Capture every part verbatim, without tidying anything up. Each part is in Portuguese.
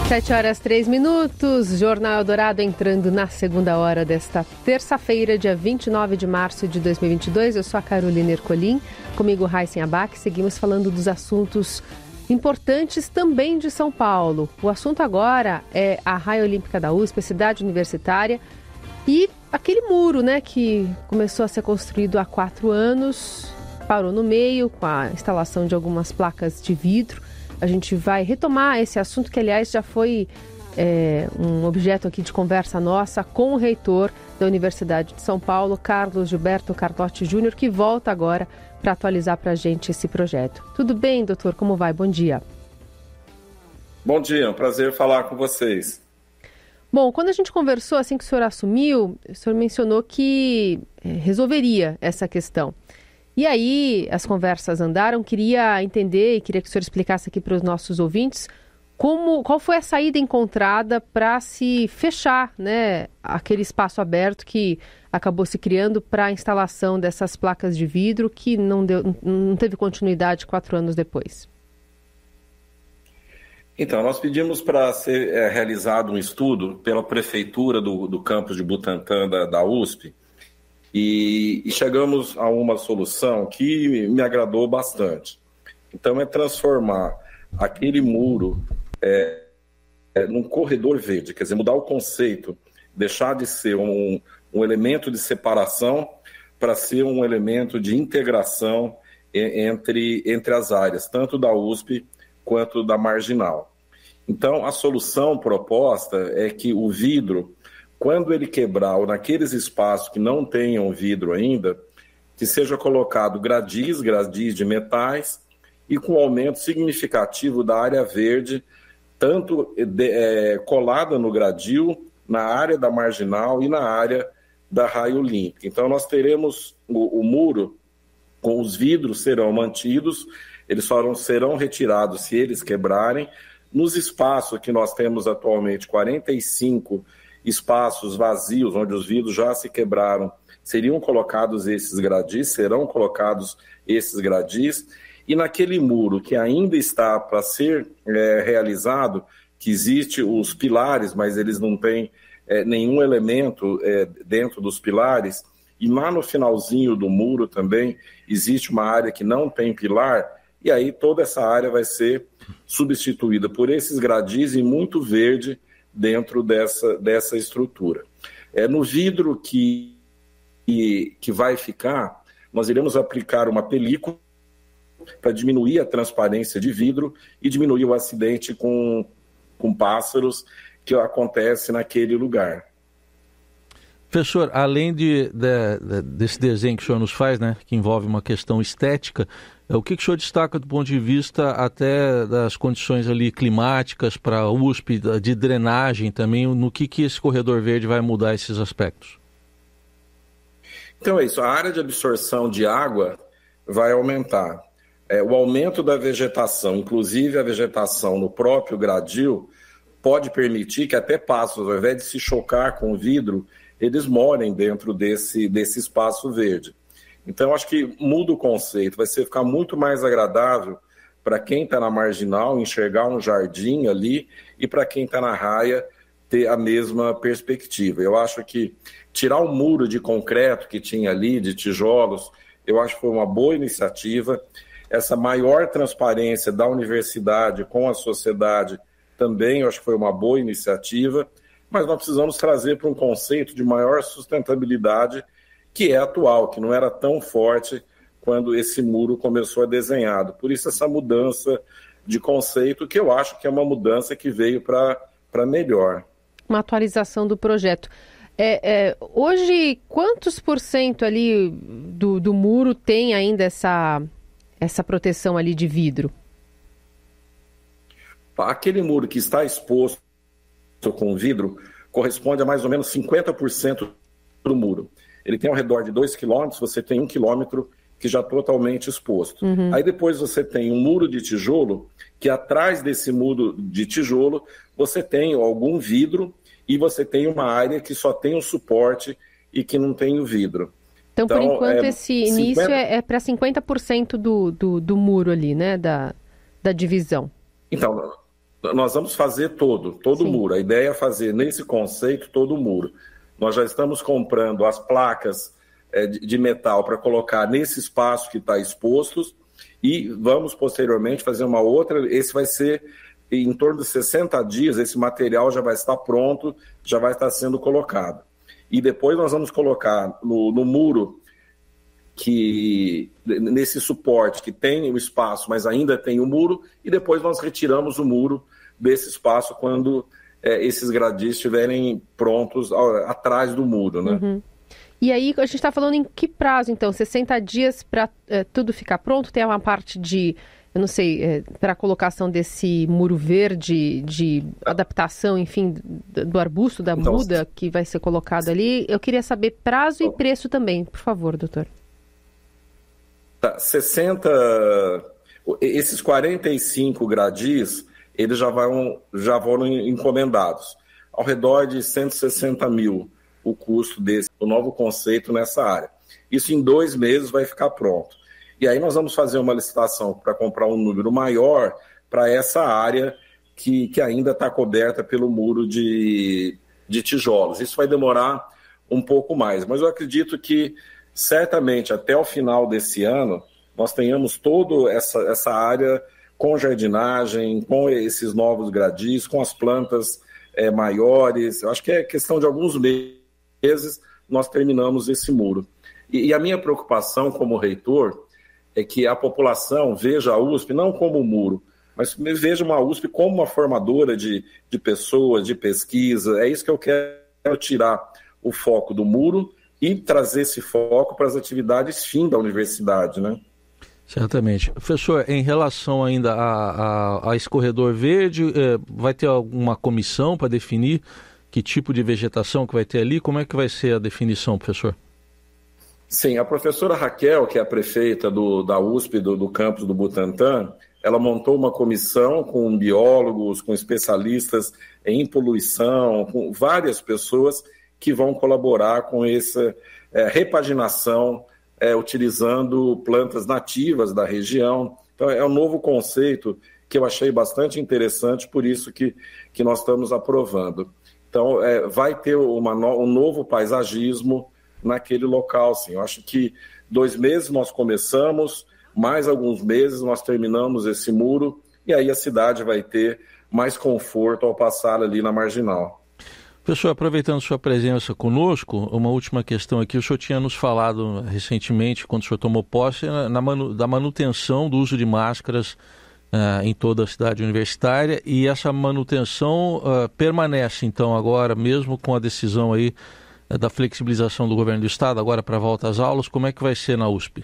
Sete horas, três minutos, Jornal Eldorado entrando na segunda hora desta terça-feira, dia vinte e nove de março de dois mil e vinte e dois. Eu sou a Carolina Ercolim, comigo Raíssen Abac. Seguimos falando dos assuntos importantes também de São Paulo. O assunto agora é a Raia Olímpica da U S P, a cidade universitária, e aquele muro, né, que começou a ser construído há quatro anos, parou no meio com a instalação de algumas placas de vidro. A gente vai retomar esse assunto que, aliás, já foi é, um objeto aqui de conversa nossa com o reitor da Universidade de São Paulo, Carlos Gilberto Carlotti Júnior, que volta agora para atualizar para a gente esse projeto. Tudo bem, doutor? Como vai? Bom dia. Bom dia, é um prazer falar com vocês. Bom, quando a gente conversou, assim que o senhor assumiu, o senhor mencionou que é, resolveria essa questão. E aí as conversas andaram, queria entender e queria que o senhor explicasse aqui para os nossos ouvintes como, qual foi a saída encontrada para se fechar, né, aquele espaço aberto que acabou se criando para a instalação dessas placas de vidro que não, deu, não teve continuidade quatro anos depois. Então, nós pedimos para ser é, realizado um estudo pela prefeitura do, do campus de Butantã da, da U S P, E, e chegamos a uma solução que me agradou bastante. Então, é transformar aquele muro é, é, num corredor verde, quer dizer, mudar o conceito, deixar de ser um, um elemento de separação para ser um elemento de integração entre, entre as áreas, tanto da U S P quanto da Marginal. Então, a solução proposta é que o vidro, quando ele quebrar, ou naqueles espaços que não tenham vidro ainda, que seja colocado gradis, gradis de metais, e com aumento significativo da área verde, tanto de, é, colada no gradil, na área da Marginal e na área da Raia Olímpica. Então, nós teremos o, o muro, com os vidros serão mantidos, eles só serão retirados se eles quebrarem. Nos espaços que nós temos atualmente, quarenta e cinco espaços vazios, onde os vidros já se quebraram, seriam colocados esses gradis, serão colocados esses gradis, e naquele muro que ainda está para ser é, realizado, que existe os pilares, mas eles não têm é, nenhum elemento é, dentro dos pilares, e lá no finalzinho do muro também existe uma área que não tem pilar, e aí toda essa área vai ser substituída por esses gradis e muito verde dentro dessa, dessa estrutura. É, no vidro que, que, que vai ficar, nós iremos aplicar uma película para diminuir a transparência de vidro e diminuir o acidente com, com pássaros que acontece naquele lugar. Professor, além de, de, de, desse desenho que o senhor nos faz, né, que envolve uma questão estética, o que, que o senhor destaca do ponto de vista até das condições ali climáticas para a U S P, de drenagem também, no que, que esse corredor verde vai mudar esses aspectos? Então é isso, a área de absorção de água vai aumentar. É, o aumento da vegetação, inclusive a vegetação no próprio gradil, pode permitir que até pássaros, ao invés de se chocar com o vidro, eles morem dentro desse, desse espaço verde. Então, acho que muda o conceito, vai ser, ficar muito mais agradável para quem está na Marginal enxergar um jardim ali e para quem está na Raia ter a mesma perspectiva. Eu acho que tirar o muro de concreto que tinha ali, de tijolos, eu acho que foi uma boa iniciativa. Essa maior transparência da universidade com a sociedade também eu acho que foi uma boa iniciativa, mas nós precisamos trazer para um conceito de maior sustentabilidade que é atual, que não era tão forte quando esse muro começou a desenhado. Por isso essa mudança de conceito, que eu acho que é uma mudança que veio para para melhor. Uma atualização do projeto. É, é, hoje, quantos por cento ali do, do muro tem ainda essa, essa proteção ali de vidro? Aquele muro que está exposto com vidro corresponde a mais ou menos cinquenta por cento do muro. Ele tem ao redor de dois quilômetros, você tem um quilômetro que já totalmente exposto. Uhum. Aí depois você tem um muro de tijolo, que atrás desse muro de tijolo você tem algum vidro e você tem uma área que só tem o suporte e que não tem o vidro. Então, então por enquanto, é, esse início cinquenta... é, é para cinquenta por cento do, do, do muro ali, né, da, da divisão. Então, Nós vamos fazer todo, todo o muro. A ideia é fazer, nesse conceito, todo o muro. Nós já estamos comprando as placas é, de, de metal para colocar nesse espaço que está exposto e vamos, posteriormente, fazer uma outra. Esse vai ser, em torno de sessenta dias, esse material já vai estar pronto, já vai estar sendo colocado. E depois nós vamos colocar no, no muro, que nesse suporte que tem o espaço, mas ainda tem o muro, e depois nós retiramos o muro desse espaço quando é, esses gradis estiverem prontos ao, atrás do muro, né? Uhum. E aí a gente está falando em que prazo, então? sessenta dias para é, tudo ficar pronto? Tem uma parte de, eu não sei, é, para a colocação desse muro verde, de adaptação, enfim, do, do arbusto, da então, muda que vai ser colocado ali. Eu queria saber prazo e preço também, por favor, doutor. Tá, sessenta, esses quarenta e cinco gradis, eles já vão, já foram encomendados. Ao redor de cento e sessenta mil o custo desse, o novo conceito nessa área. Isso em dois meses vai ficar pronto. E aí nós vamos fazer uma licitação para comprar um número maior para essa área que, que ainda está coberta pelo muro de, de tijolos. Isso vai demorar um pouco mais, mas eu acredito que certamente até o final desse ano nós tenhamos toda essa, essa área com jardinagem, com esses novos gradis, com as plantas é, maiores. Eu acho que é questão de alguns meses nós terminamos esse muro. E, e a minha preocupação como reitor é que a população veja a U S P não como um muro, mas veja uma U S P como uma formadora de, de pessoas, de pesquisa. É isso que eu quero tirar o foco do muro e trazer esse foco para as atividades fim da universidade, né? Certamente. Professor, em relação ainda a, a, a esse corredor verde, eh, vai ter alguma comissão para definir que tipo de vegetação que vai ter ali? Como é que vai ser a definição, professor? Sim, a professora Raquel, que é a prefeita do, da U S P, do, do campus do Butantã, ela montou uma comissão com biólogos, com especialistas em poluição, com várias pessoas que vão colaborar com essa é, repaginação, é, utilizando plantas nativas da região. Então, é um novo conceito que eu achei bastante interessante, por isso que, que nós estamos aprovando. Então, é, vai ter uma no, um novo paisagismo naquele local, sim. Eu acho que dois meses nós começamos, mais alguns meses nós terminamos esse muro, e aí a cidade vai ter mais conforto ao passar ali na Marginal. Professor, aproveitando sua presença conosco, uma última questão aqui. O senhor tinha nos falado recentemente, quando o senhor tomou posse, na manu, da manutenção do uso de máscaras uh, em toda a cidade universitária, e essa manutenção uh, permanece, então, agora, mesmo com a decisão aí uh, da flexibilização do governo do Estado, agora para a volta às aulas. Como é que vai ser na U S P?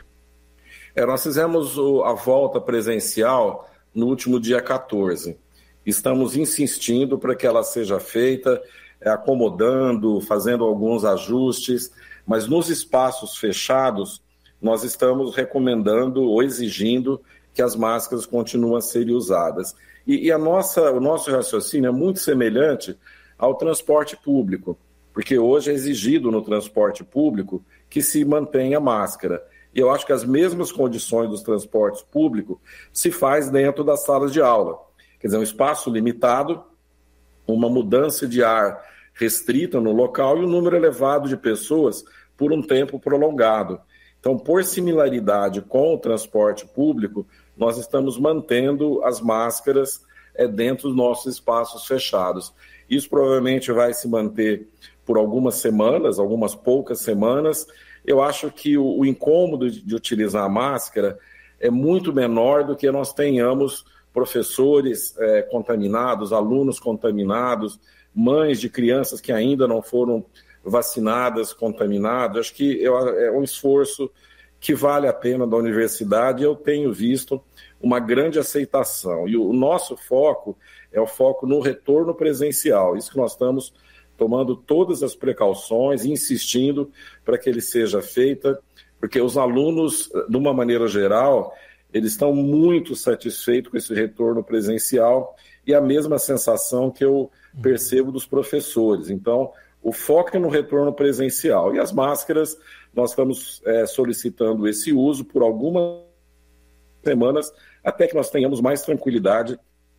É, nós fizemos o, a volta presencial no último dia quatorze. Estamos insistindo para que ela seja feita, acomodando, fazendo alguns ajustes, mas nos espaços fechados nós estamos recomendando ou exigindo que as máscaras continuem a serem usadas. E, e a nossa, o nosso raciocínio é muito semelhante ao transporte público, porque hoje é exigido no transporte público que se mantenha máscara. E eu acho que as mesmas condições dos transportes públicos se faz dentro das salas de aula. Quer dizer, um espaço limitado, uma mudança de ar restrita no local e um número elevado de pessoas por um tempo prolongado. Então, por similaridade com o transporte público, nós estamos mantendo as máscaras é, dentro dos nossos espaços fechados. Isso provavelmente vai se manter por algumas semanas, algumas poucas semanas. Eu acho que o, o incômodo de, de utilizar a máscara é muito menor do que nós tenhamos professores é, contaminados, alunos contaminados, mães de crianças que ainda não foram vacinadas, contaminadas. Acho que é um esforço que vale a pena da universidade. Eu tenho visto uma grande aceitação. E o nosso foco é o foco no retorno presencial. Isso que nós estamos tomando todas as precauções, insistindo para que ele seja feito, porque os alunos, de uma maneira geral, eles estão muito satisfeitos com esse retorno presencial e a mesma sensação que eu percebo dos professores. Então, o foco é no retorno presencial. E as máscaras, nós estamos é, solicitando esse uso por algumas semanas, até que nós tenhamos mais tranquilidade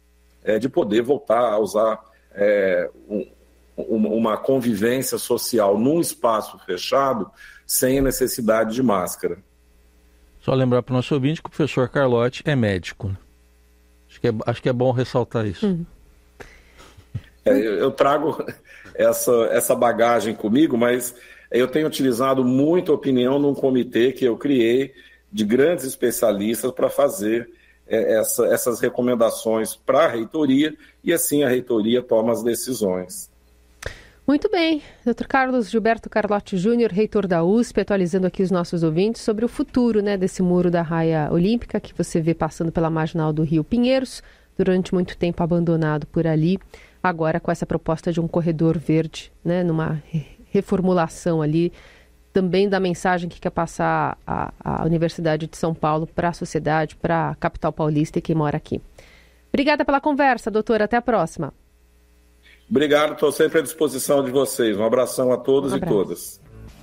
é, de poder voltar a usar é, um, uma convivência social num espaço fechado sem a necessidade de máscara. Só lembrar para o nosso ouvinte que o professor Carlotti é médico. Acho que é, acho que é bom ressaltar isso. Uhum. É, eu trago essa, essa bagagem comigo, mas eu tenho utilizado muita opinião num comitê que eu criei de grandes especialistas para fazer é, essa, essas recomendações para a reitoria e assim a reitoria toma as decisões. Muito bem. doutor Carlos Gilberto Carlotti Júnior, reitor da U S P, atualizando aqui os nossos ouvintes sobre o futuro, né, desse muro da raia olímpica que você vê passando pela marginal do Rio Pinheiros, durante muito tempo abandonado por ali, agora com essa proposta de um corredor verde, né, numa reformulação ali, também da mensagem que quer passar a, a Universidade de São Paulo para a sociedade, para a capital paulista e quem mora aqui. Obrigada pela conversa, doutora. Até a próxima. Obrigado, estou sempre à disposição de vocês. Um abração a todos um abraço. E todas.